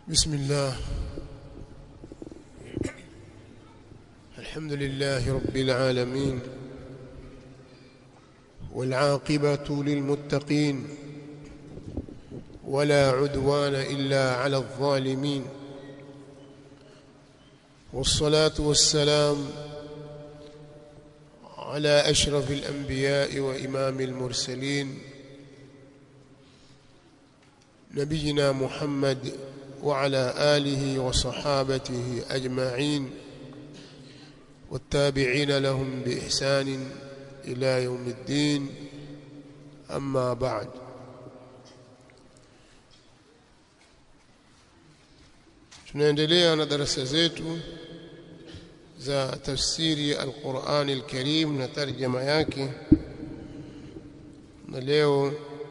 بسم الله. الحمد لله رب العالمين، والعاقبة للمتقين، ولا عدوان إلا على الظالمين، والصلاة والسلام على أشرف الأنبياء وإمام المرسلين نبينا محمد وعلى آله وصحابته أجمعين والتابعين لهم بإحسان إلى يوم الدين. أما بعد، tunaendelea na darasa zetu za tafsiri al-Qur'an al-Karim na tarjama yake, na leo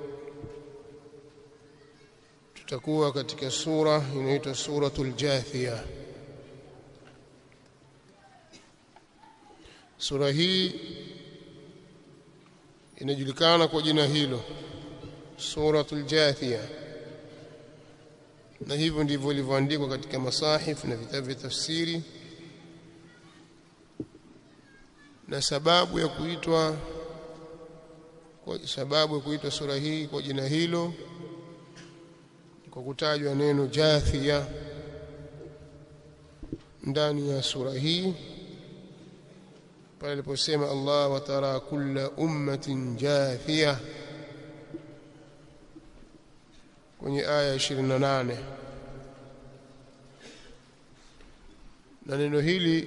tutakuwa katika sura inaitwa suratul Jathiyah. Sura hii inajulikana kwa jina hilo, suratul Jathiyah, na hivyo ndivyo ilivyoandikwa katika masahif na vitabu vya tafsiri. Na sababu ya kuitwa sura hii kwa jina hilo kwa kutajwa neno Jathiyah ndani ya sura hii, pale aliposema Allah, wa tara kulla ummatin jathiyah, kwenye aya 28. Na neno hili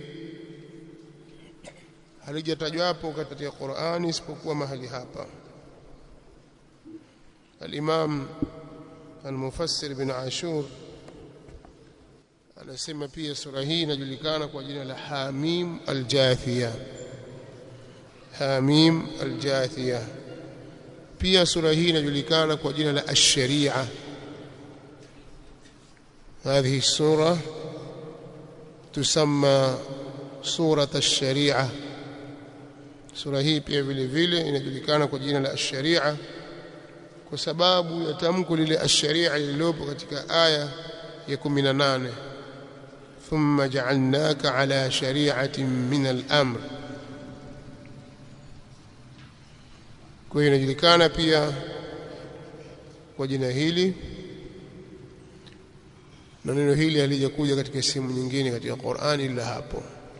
halijatajwa hapo katika Qur'ani isipokuwa mahali hapa. Al-Imam al-Mufassir bin Ashur anasema pia sura hii inajulikana kwa jina la Hamim al-Jathiyah. Hamim al-Jathiyah. Pia sura hii inajulikana kwa jina la Ash-Shari'ah. هذه السورة تسمى سورة الشريعة. sura hii pia vile vile inajulikana kwa jina la Ash-Shari'ah kwa sababu ya tamko lile Ash-Shari'ah lililopo katika aya ya 18, thumma ja'alnaka ala shari'atin min al-amr. Kwa hiyo inajulikana pia kwa jina hili, na neno hili halijakuja katika sehemu nyingine katika Qur'ani ila hapo.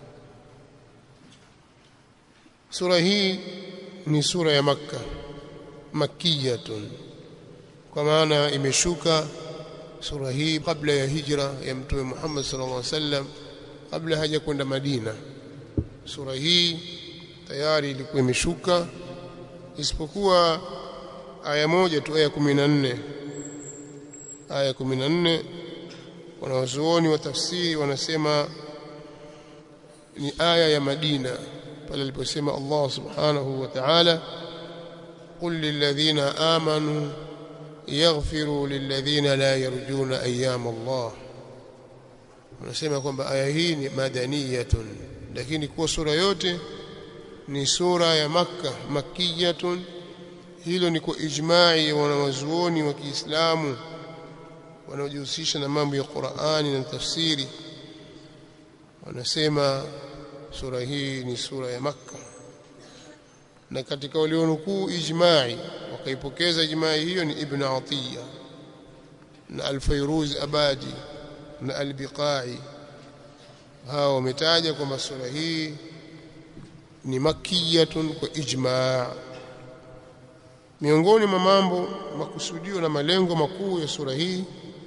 Sura hii ni sura ya Makkah, makkiyatun, kwa maana imeshuka sura hii kabla ya hijra ya Mtume Muhammad sallallahu alaihi wasallam, kabla haja kwenda Madina. Sura hii tayari ilikuwa imeshuka, isipokuwa aya moja tu, aya 14. Aya 14 wanawazuoni wa tafsiri wanasema ni aya ya Madina, pale aliposema Allah subhanahu wa ta'ala, qul lilladhina amanu yaghfiru lilladhina la yarjuna ayyam Allah. Wanasema kwamba aya hii ni madaniyatun, lakini kwa sura yote ni sura ya Makkah, makkiyatun. Hilo ni kwa ijma'i ya wanawazuoni wa Kiislamu wanaojihusisha na mambo ya Qur'ani na tafsiri. Wanasema sura hii ni sura ya Makkah, na katika walionukuu ijma'i wakaipokeza ijma'i hiyo ni Ibn Atiyya na Al-Fayruz Abadi na Al-Biqai. hao wametaja kwamba sura hii ni makkiyatun kwa ijma'. Miongoni mwa mambo makusudio na malengo makuu ya sura hii,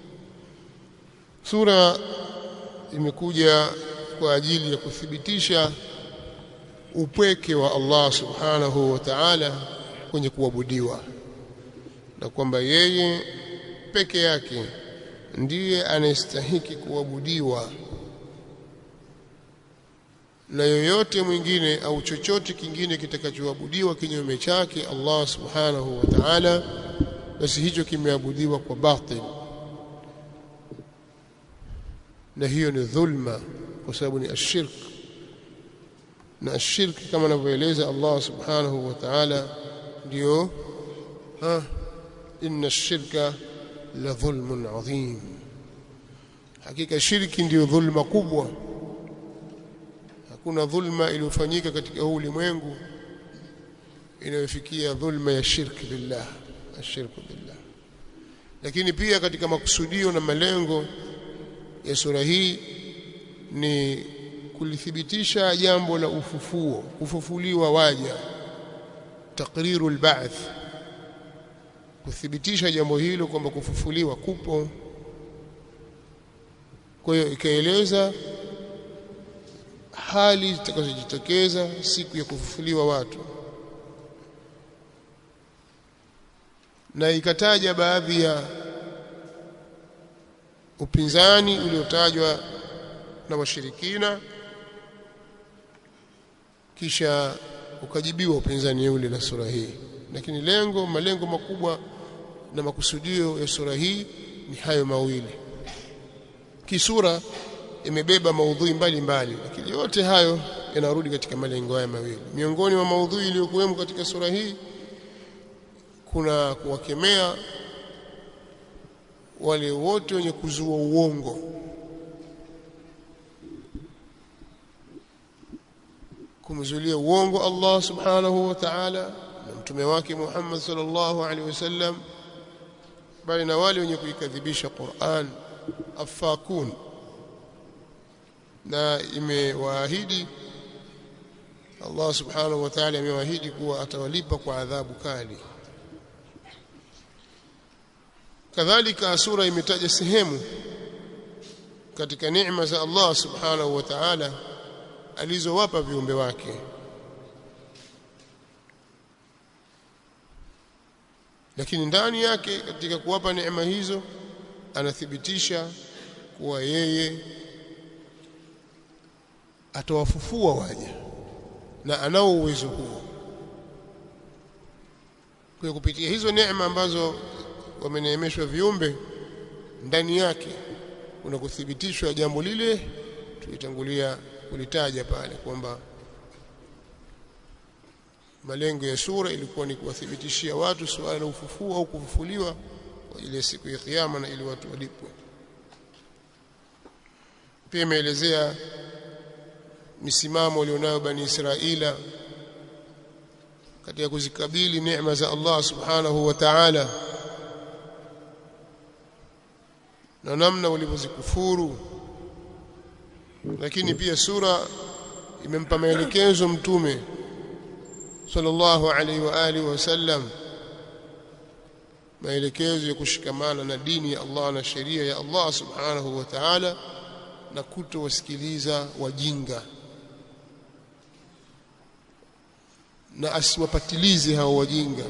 sura imekuja kwa ajili ya kuthibitisha upweke wa Allah subhanahu wa ta'ala kwenye kuabudiwa, na kwamba yeye peke yake ndiye anastahili kuabudiwa, na yoyote mwingine au chochote kingine kitakachoabudiwa kinyume chake Allah subhanahu wa ta'ala, basi hicho kimeabudiwa kwa batil, na hiyo ni dhulma, kwa sababu ni ashirk. Na ashirk kama anavyoeleza Allah subhanahu wa ta'ala ndio inna ash-shirka la dhulmun adhim. hakika shirki ndio dhulma kubwa. Hakuna dhulma iliyofanyika katika ulimwengu inayofikia dhulma ya shirki billah, ashirku billah. Lakini pia katika makusudio na malengo ya sura hii ni kulithibitisha jambo la ufufuo, kufufuliwa waja, taqrirul ba'th, kuthibitisha jambo hilo kwamba kufufuliwa kupo. Kwa hiyo ikaeleza hali zitakazojitokeza siku ya kufufuliwa watu, na ikataja baadhi ya upinzani uliotajwa na washirikina, kisha ukajibiwa upinzani ule na sura hii. Lakini malengo makubwa na makusudio ya sura hii ni hayo mawili. Kisura imebeba maudhui mbalimbali, lakini yote hayo yanarudi katika malengo haya mawili. Miongoni mwa maudhui iliyokuwemo katika sura hii kuna kuwakemea wale wote wenye kuzua uongo, kumzulia uongo Allah subhanahu wa ta'ala na mtume wake Muhammad sallallahu alaihi wasallam, bali na wale wenye kuikadhibisha Qur'an, afakun. Na imewaahidi Allah subhanahu wa ta'ala, amewaahidi kuwa atawalipa kwa adhabu kali. Kadhalika sura imetaja sehemu katika neema za Allah subhanahu wa ta'ala alizowapa viumbe wake, lakini ndani yake katika kuwapa neema hizo anathibitisha kuwa yeye atawafufua waja na anao uwezo huo. Kwa kupitia hizo neema ambazo wameneemeshwa viumbe, ndani yake kuna kuthibitishwa jambo lile tulitangulia kulitaja pale, kwamba malengo ya sura ilikuwa ni kuwathibitishia watu suala la ufufuo au kufufuliwa kwa ile siku ya kiyama, na ili watu walipwe. Pia imeelezea misimamo walionayo Bani Israila katika kuzikabili neema za Allah subhanahu wa ta'ala, na namna walivyozikufuru. Lakini pia sura imempa maelekezo mtume sallallahu alaihi wa alihi wasallam, maelekezo ya kushikamana na dini ya Allah na sheria ya Allah subhanahu wa ta'ala, na kutowasikiliza wajinga, na asiwapatilize hao wajinga.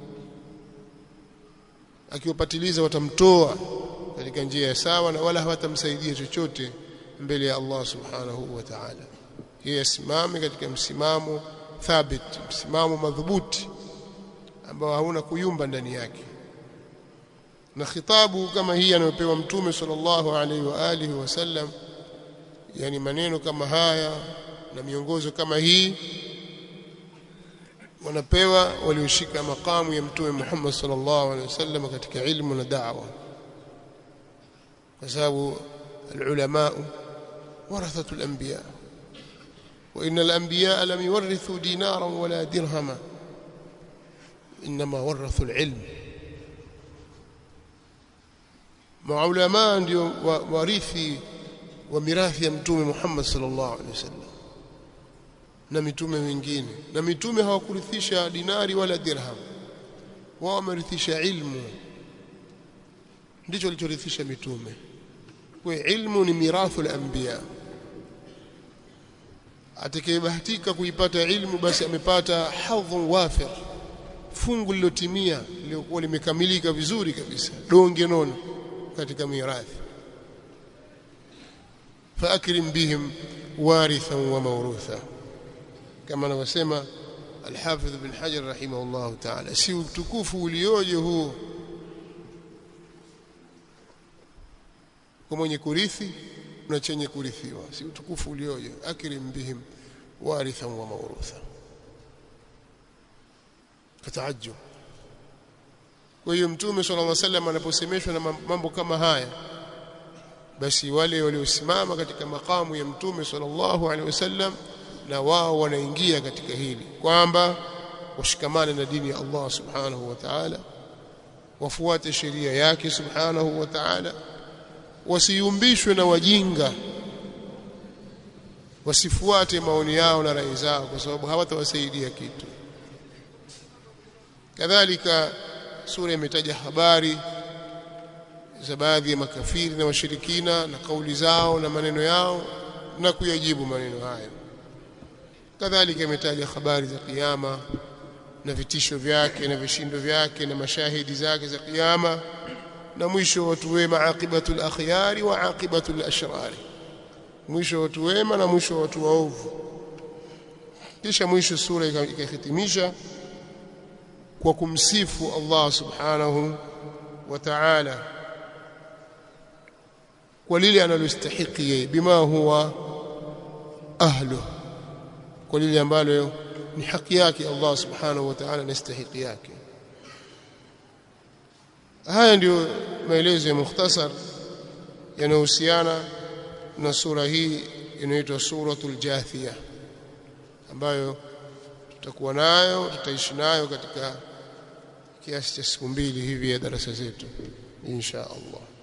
Akiwapatiliza watamtoa katika njia ya sawa, na wala hawatamsaidia chochote mbele ya Allah subhanahu wa ta'ala. Yeye asimame katika msimamo thabit, msimamo madhubuti ambao hauna kuyumba ndani yake. Na khitabu kama hii anayopewa mtume sallallahu alaihi wa alihi wasallam, yani maneno kama haya na miongozo kama hii, wanapewa walioshika makamu ya mtume Muhammad sallallahu alaihi wasallam katika ilmu na da'wa, kwa sababu العلماء ورثة الأنبياء وإن الأنبياء لم يورثوا دينارا ولا درهما إنما ورثوا العلم. معلماء ndio warithi wa mirathi ya mtume Muhammad sallallahu alaihi wasallam na mitume wengine. Na mitume hawakurithisha dinari wala dirham, wao wamerithisha ilmu, ndicho walichorithisha mitume. Kwa ilmu ni mirathu al-anbiya. Atakayebahatika kuipata ilmu, basi amepata hadhun wafir, fungu lilotimia, lilikuwa limekamilika vizuri kabisa, donge nono katika mirathi. Faakrim bihim warithan wa mawrutha, kama anavyosema Al-Hafidh Ibn Hajar rahimahullah ta'ala. Si utukufu ulioje huu kwa mwenye kurithi na chenye kurithiwa, si utukufu ulioje. Akrim bihim warithan wa mawrutha, fataajjub. Kwa hiyo mtume sallallahu alaihi wasallam anaposemeshwa na mambo kama haya, basi wale waliosimama katika makamu ya mtume sallallahu alaihi wasallam na wao wanaingia katika hili kwamba washikamane na dini ya Allah subhanahu wa ta'ala, wafuate sheria yake subhanahu wa ta'ala, wasiyumbishwe na wajinga, wasifuate maoni yao na rai zao kwa sababu hawatawasaidia kitu. Kadhalika sura imetaja habari za baadhi ya makafiri na washirikina na kauli zao na maneno yao na kuyajibu maneno hayo. Kadhalika imetaja habari za kiyama na vitisho vyake na vishindo vyake na mashahidi zake za kiyama, na mwisho watu wema, aqibatul akhyari wa aqibatul ashrari, mwisho watu wema na mwisho watu waovu. Kisha mwisho sura ikahitimisha kwa kumsifu Allah subhanahu wa ta'ala kwa lile analostahiki yeye, bima huwa ahlu, kwa lile ambalo ni haki yake Allah subhanahu wa ta'ala na stahiki yake. Haya ndio maelezo ya mukhtasar yanayohusiana na sura hii inaitwa suratul Jathiyah, ambayo tutakuwa nayo, tutaishi nayo katika kiasi cha siku mbili hivi ya darasa zetu insha Allah.